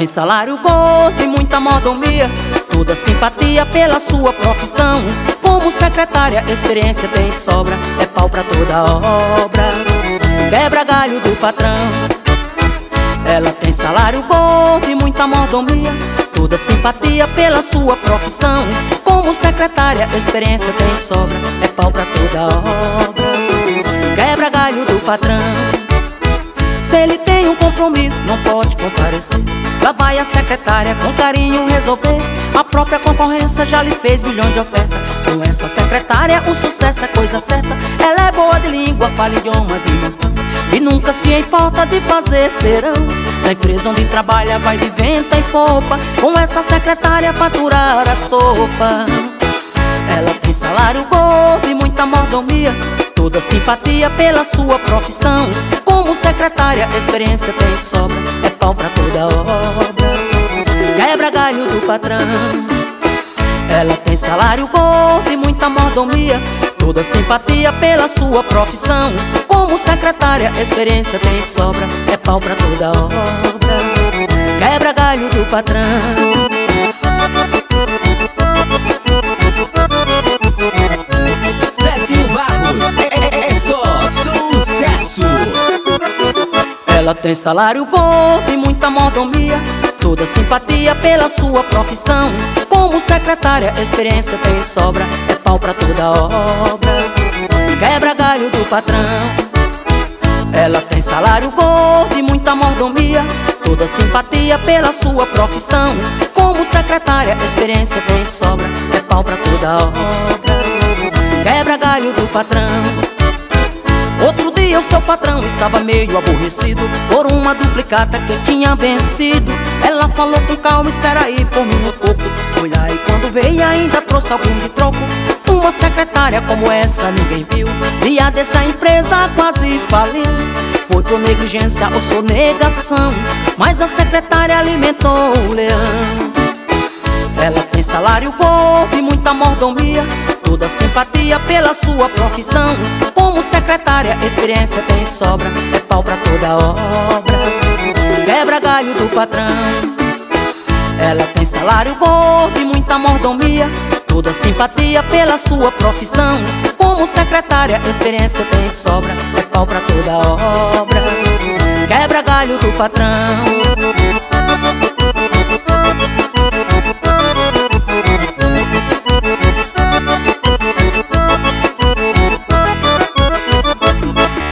tem salário gordo e muita mordomia, toda simpatia pela sua profissão. Como secretária, experiência tem de sobra, é pau pra toda obra, quebra galho do patrão. Ela tem salário gordo e muita mordomia, toda simpatia pela sua profissão. Como secretária, experiência tem de sobra, é pau pra toda obra, quebra galho do patrão. Se ele tem um compromisso, não pode comparecer. Lá vai a secretária com carinho resolver. A própria concorrência já lhe fez milhões de ofertas. Com essa secretária o sucesso é coisa certa. Ela é boa de língua, fala idioma de montão e nunca se importa de fazer serão. Na empresa onde trabalha vai de vento em popa, com essa secretária faturar a sopa. Ela tem salário gordo e muita mordomia, toda simpatia pela sua profissão. Como secretária, experiência tem de sobra, é pau pra toda obra, quebra galho do patrão. Ela tem salário gordo e muita mordomia, toda simpatia pela sua profissão. Como secretária, experiência tem de sobra, é pau pra toda obra, quebra galho do patrão. Ela tem salário gordo e muita mordomia, toda simpatia pela sua profissão. Como secretária, experiência tem de sobra, é pau pra toda obra, quebra galho do patrão. Ela tem salário gordo e muita mordomia, toda simpatia pela sua profissão. Como secretária, experiência tem de sobra, é pau pra toda obra, quebra galho do patrão. Outro dia o seu patrão estava meio aborrecido por uma duplicata que tinha vencido. Ela falou com calma, espera aí por mim um pouco. Foi lá e quando veio ainda trouxe algum de troco. Uma secretária como essa ninguém viu, dia dessa empresa quase faliu. Foi por negligência ou sonegação, mas a secretária alimentou o leão. Ela tem salário gordo e muita mordomia, toda simpatia pela sua profissão. Como secretária, experiência tem de sobra, é pau pra toda obra, quebra galho do patrão. Ela tem salário gordo e muita mordomia, toda simpatia pela sua profissão. Como secretária, experiência tem de sobra, é pau pra toda obra, quebra galho do patrão.